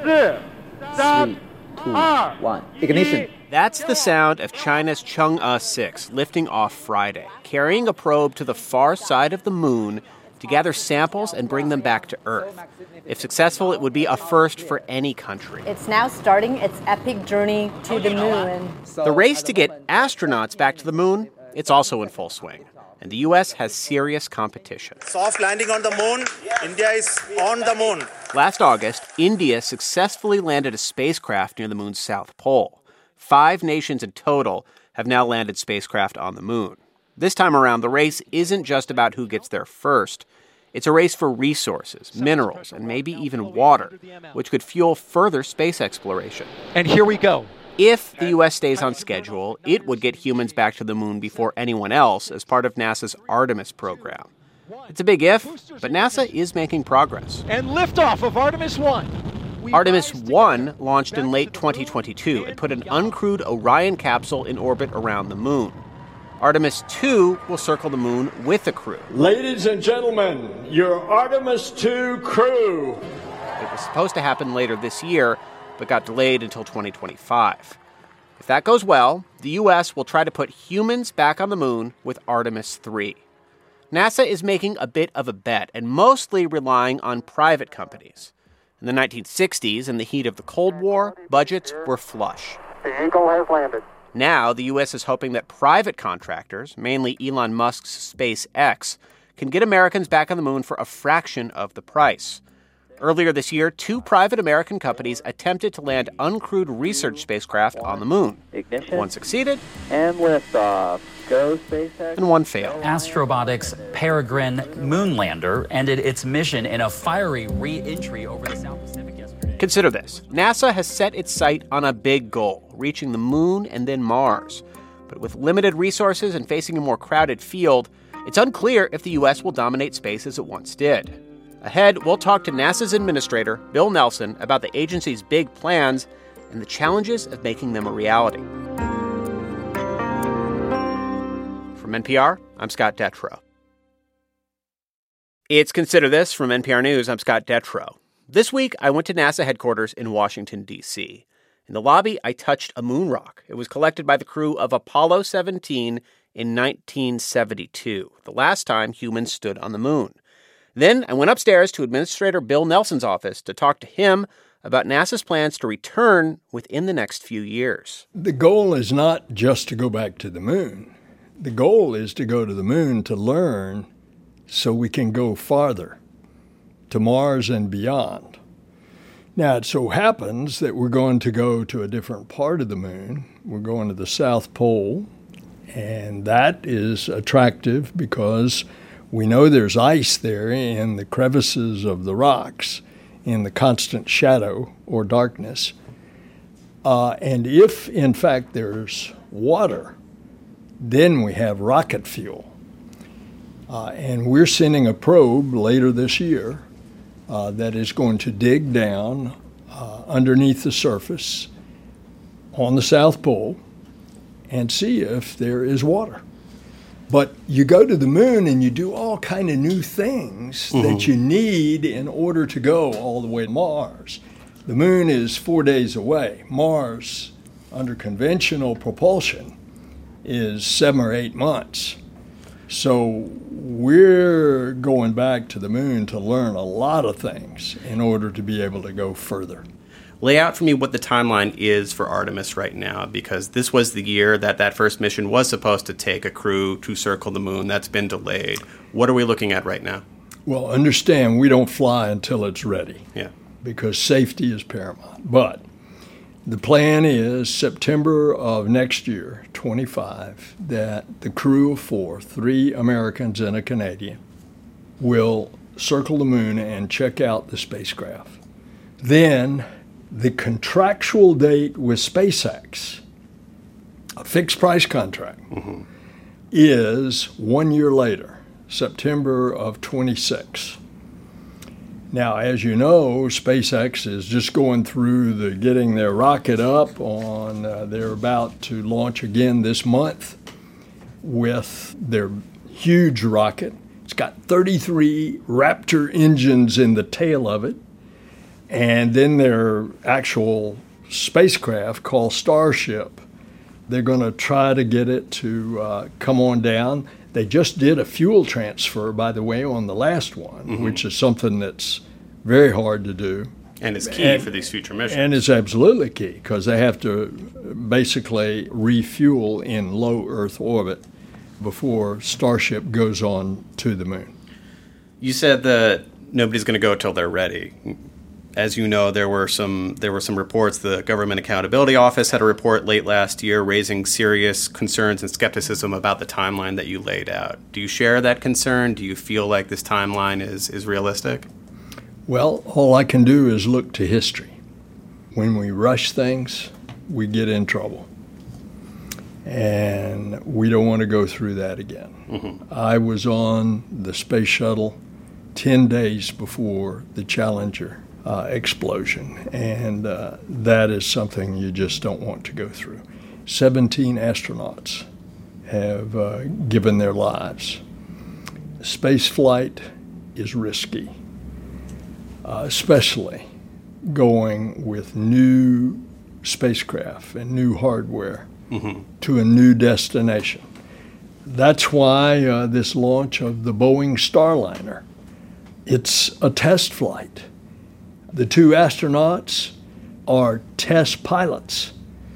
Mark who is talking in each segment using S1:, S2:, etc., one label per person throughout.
S1: 3, 2, 1, ignition.
S2: That's the sound of China's Chang'e 6 lifting off Friday, carrying a probe to the far side of the moon to gather samples and bring them back to Earth. If successful, it would be a first for any country.
S3: It's now starting its epic journey to the moon.
S2: The race to get astronauts back to the moon, it's also in full swing. And the U.S. has serious competition.
S4: Soft landing on the moon. India is on the moon.
S2: Last August, India successfully landed a spacecraft near the moon's south pole. 5 nations in total have now landed spacecraft on the moon. This time around, the race isn't just about who gets there first. It's a race for resources, minerals, and maybe even water, which could fuel further space exploration.
S5: And here we go.
S2: If the U.S. stays on schedule, it would get humans back to the moon before anyone else as part of NASA's Artemis program. It's a big if, but NASA is making progress.
S5: And liftoff of Artemis 1.
S2: Artemis 1 launched in late 2022 and put an uncrewed Orion capsule in orbit around the moon. Artemis 2 will circle the moon with a crew.
S6: Ladies and gentlemen, your Artemis 2 crew.
S2: It was supposed to happen later this year, but got delayed until 2025. If that goes well, the U.S. will try to put humans back on the moon with Artemis 3. NASA is making a bit of a bet and mostly relying on private companies. In the 1960s, in the heat of the Cold War, budgets were flush.
S7: The Eagle has landed.
S2: Now, the U.S. is hoping that private contractors, mainly Elon Musk's SpaceX, can get Americans back on the moon for a fraction of the price. Earlier this year, 2 private American companies attempted to land uncrewed research spacecraft on the moon.
S1: Ignition.
S2: One succeeded.
S1: And liftoff. Go, SpaceX.
S2: And one failed.
S8: Astrobotic's Peregrine moonlander ended its mission in a fiery re-entry over the South Pacific yesterday.
S2: Consider this. NASA has set its sight on a big goal, reaching the moon and then Mars. But with limited resources and facing a more crowded field, it's unclear if the U.S. will dominate space as it once did. Ahead, we'll talk to NASA's administrator, Bill Nelson, about the agency's big plans and the challenges of making them a reality. From NPR, I'm Scott Detrow. It's Consider This from NPR News. I'm Scott Detrow. This week, I went to NASA headquarters in Washington, D.C. In the lobby, I touched a moon rock. It was collected by the crew of Apollo 17 in 1972, the last time humans stood on the moon. Then I went upstairs to Administrator Bill Nelson's office to talk to him about NASA's plans to return within the next few years.
S6: The goal is not just to go back to the moon. The goal is to go to the moon to learn so we can go farther, to Mars and beyond. Now, it so happens that we're going to go to a different part of the moon. We're going to the South Pole, and that is attractive because we know there's ice there in the crevices of the rocks, in the constant shadow or darkness. And if, in fact, there's water, then we have rocket fuel. And we're sending a probe later this year that is going to dig down underneath the surface on the South Pole and see if there is water. But you go to the moon and you do all kind of new things that you need in order to go all the way to Mars. The moon is 4 days away. Mars, under conventional propulsion, is 7 or 8 months. So we're going back to the moon to learn a lot of things in order to be able to go further.
S9: Lay out for me what the timeline is for Artemis right now, because this was the year that first mission was supposed to take a crew to circle the moon. That's been delayed. What are we looking at right now?
S6: Well, understand, we don't fly until it's ready.
S9: Yeah.
S6: Because safety is paramount. But the plan is September of next year, 25, that the crew of 4, 3 Americans and a Canadian, will circle the moon and check out the spacecraft. Then the contractual date with SpaceX, a fixed price contract, is 1 year later, September of 26. Now, as you know, SpaceX is just going through getting their rocket up on, they're about to launch again this month with their huge rocket. It's got 33 Raptor engines in the tail of it. And then their actual spacecraft called Starship, they're going to try to get it to come on down. They just did a fuel transfer, by the way, on the last one, which is something that's very hard to do.
S9: And it's key for these future missions.
S6: And it's absolutely key because they have to basically refuel in low Earth orbit before Starship goes on to the moon.
S9: You said that nobody's going to go till they're ready. As you know, there were some reports. The Government Accountability Office had a report late last year raising serious concerns and skepticism about the timeline that you laid out. Do you share that concern? Do you feel like this timeline is realistic?
S6: Well, all I can do is look to history. When we rush things, we get in trouble. And we don't want to go through that again. I was on the space shuttle 10 days before the Challenger explosion, and that is something you just don't want to go through. 17 astronauts have given their lives. Space flight is risky, especially going with new spacecraft and new hardware to a new destination. That's why this launch of the Boeing Starliner, it's a test flight. The two astronauts are test pilots.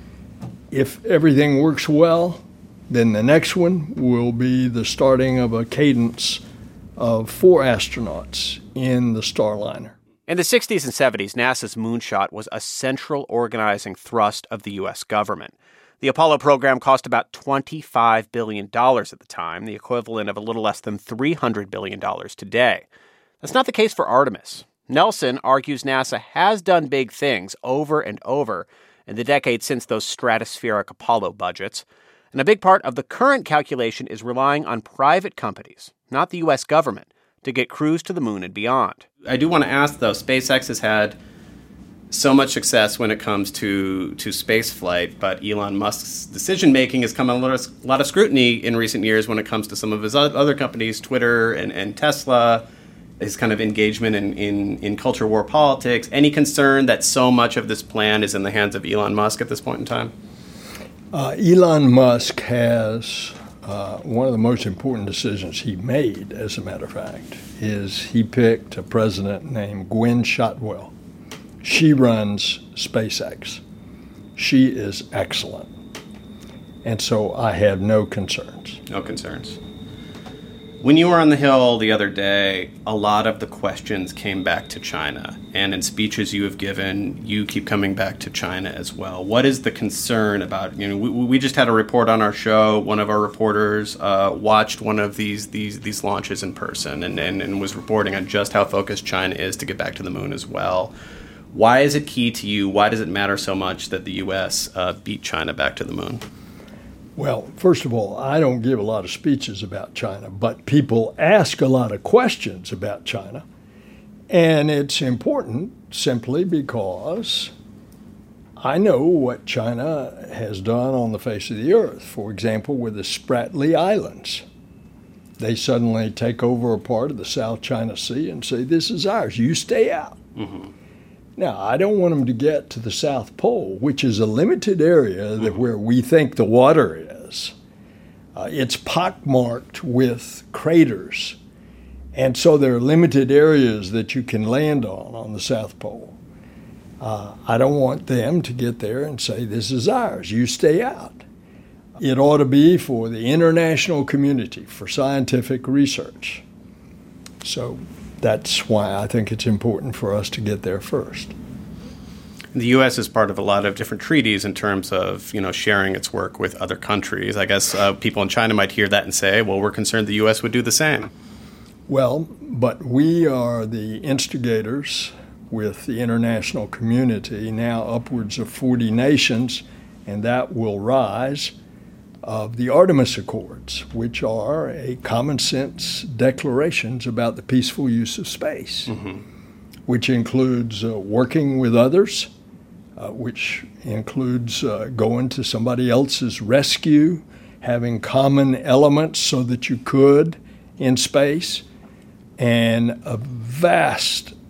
S6: If everything works well, then the next one will be the starting of a cadence of 4 astronauts in the Starliner.
S2: In the 60s and 70s, NASA's moonshot was a central organizing thrust of the U.S. government. The Apollo program cost about $25 billion at the time, the equivalent of a little less than $300 billion today. That's not the case for Artemis. Nelson argues NASA has done big things over and over in the decades since those stratospheric Apollo budgets. And a big part of the current calculation is relying on private companies, not the U.S. government, to get crews to the moon and beyond.
S9: I do want to ask, though, SpaceX has had so much success when it comes to space flight, but Elon Musk's decision-making has come under a lot of scrutiny in recent years when it comes to some of his other companies, Twitter and Tesla, his kind of engagement in culture war politics. Any concern that so much of this plan is in the hands of Elon Musk at this point in time?
S6: Elon Musk has one of the most important decisions he made, as a matter of fact, is he picked a president named Gwynne Shotwell. She runs SpaceX. She is excellent. And so I have no concerns.
S9: No concerns. When you were on the Hill the other day, a lot of the questions came back to China. And in speeches you have given, you keep coming back to China as well. What is the concern about, we just had a report on our show. One of our reporters watched one of these launches in person and was reporting on just how focused China is to get back to the moon as well. Why is it key to you? Why does it matter so much that the U.S. beat China back to the moon?
S6: Well, first of all, I don't give a lot of speeches about China, but people ask a lot of questions about China. And it's important simply because I know what China has done on the face of the earth. For example, with the Spratly Islands. They suddenly take over a part of the South China Sea and say, this is ours, you stay out. Now, I don't want them to get to the South Pole, which is a limited area where we think the water is. It's pockmarked with craters. And so there are limited areas that you can land on the South Pole. I don't want them to get there and say, this is ours, you stay out. It ought to be for the international community, for scientific research. So that's why I think it's important for us to get there first.
S9: The U.S. is part of a lot of different treaties in terms of, sharing its work with other countries. I guess people in China might hear that and say, well, we're concerned the U.S. would do the same.
S6: Well, but we are the instigators with the international community, now upwards of 40 nations, and that will rise, of the Artemis Accords, which are a common sense declarations about the peaceful use of space, which includes working with others, which includes going to somebody else's rescue, having common elements so that you could in space, and a vast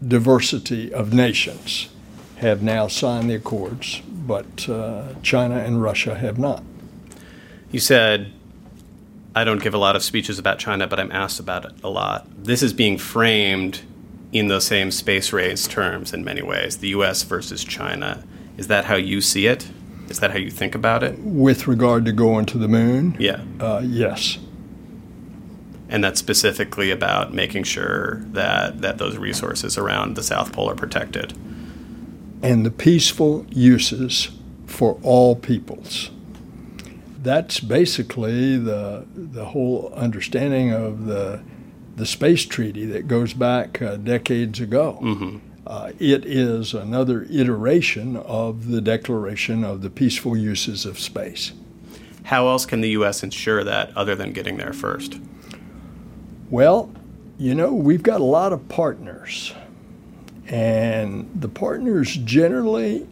S6: diversity of nations have now signed the accords, but China and Russia have not.
S9: You said, I don't give a lot of speeches about China, but I'm asked about it a lot. This is being framed in those same space race terms in many ways, the U.S. versus China. Is that how you see it? Is that how you think about it?
S6: With regard to going to the moon?
S9: Yeah.
S6: Yes.
S9: And that's specifically about making sure that those resources around the South Pole are protected.
S6: And the peaceful uses for all peoples. That's basically the whole understanding of the space treaty that goes back decades ago.
S9: Mm-hmm.
S6: It is another iteration of the Declaration of the Peaceful Uses of Space.
S9: How else can the U.S. ensure that other than getting there first?
S6: Well, we've got a lot of partners. And the partners generally,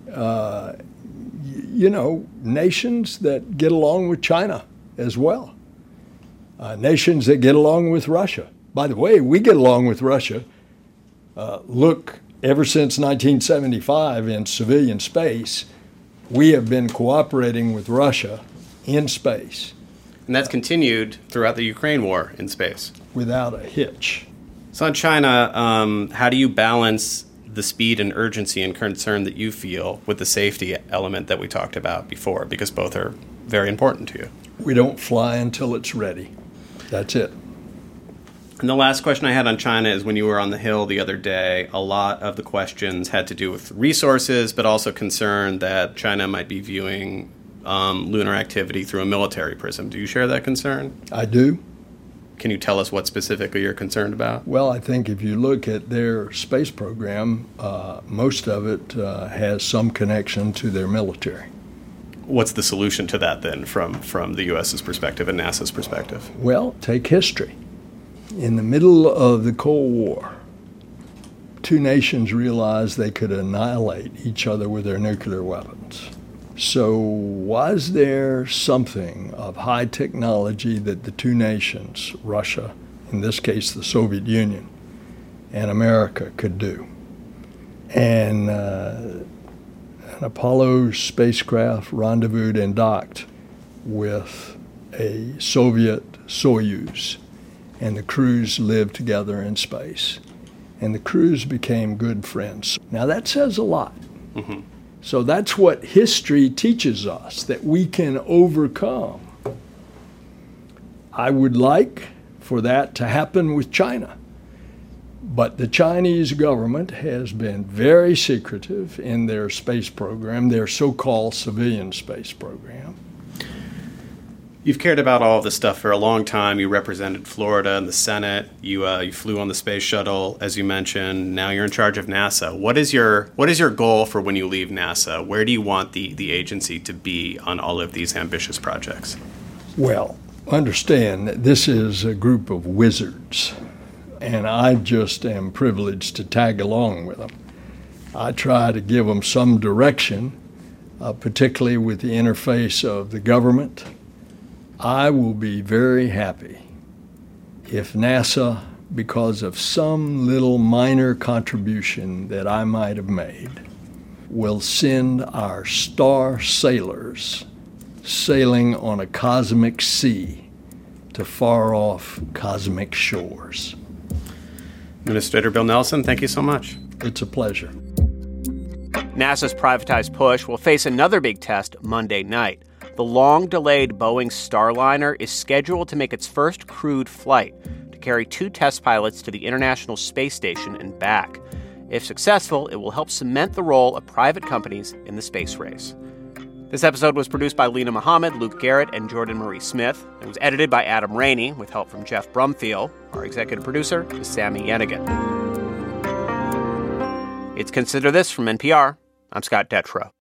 S6: nations that get along with China as well. Nations that get along with Russia. By the way, we get along with Russia. Look, ever since 1975 in civilian space, we have been cooperating with Russia in space.
S9: And that's continued throughout the Ukraine war in space.
S6: Without a hitch.
S9: So on China, how do you balance the speed and urgency and concern that you feel with the safety element that we talked about before? Because both are very important to you.
S6: We don't fly until it's ready. That's it.
S9: And the last question I had on China is when you were on the Hill the other day, a lot of the questions had to do with resources, but also concern that China might be viewing lunar activity through a military prism. Do you share that concern?
S6: I do.
S9: Can you tell us what specifically you're concerned about?
S6: Well, I think if you look at their space program, most of it has some connection to their military.
S9: What's the solution to that then from the U.S.'s perspective and NASA's perspective?
S6: Well, take history. In the middle of the Cold War, two nations realized they could annihilate each other with their nuclear weapons. So was there something of high technology that the two nations, Russia, in this case the Soviet Union, and America could do? And an Apollo spacecraft rendezvoused and docked with a Soviet Soyuz, and the crews lived together in space. And the crews became good friends. Now that says a lot.
S9: Mm-hmm.
S6: So that's what history teaches us, that we can overcome. I would like for that to happen with China. But the Chinese government has been very secretive in their space program, their so-called civilian space program.
S9: You've cared about all of this stuff for a long time. You represented Florida in the Senate. You flew on the space shuttle, as you mentioned. Now you're in charge of NASA. What is your goal for when you leave NASA? Where do you want the agency to be on all of these ambitious projects?
S6: Well, understand that this is a group of wizards, and I just am privileged to tag along with them. I try to give them some direction, particularly with the interface of the government. I will be very happy if NASA, because of some little minor contribution that I might have made, will send our star sailors sailing on a cosmic sea to far-off cosmic shores.
S9: Administrator Bill Nelson, thank you so much.
S6: It's a pleasure.
S2: NASA's privatized push will face another big test Monday night. The long-delayed Boeing Starliner is scheduled to make its first crewed flight to carry 2 test pilots to the International Space Station and back. If successful, it will help cement the role of private companies in the space race. This episode was produced by Lena Mohammed, Luke Garrett, and Jordan Marie Smith. It was edited by Adam Rainey with help from Jeff Brumfield. Our executive producer is Sammy Yenigan. It's Consider This from NPR. I'm Scott Detrow.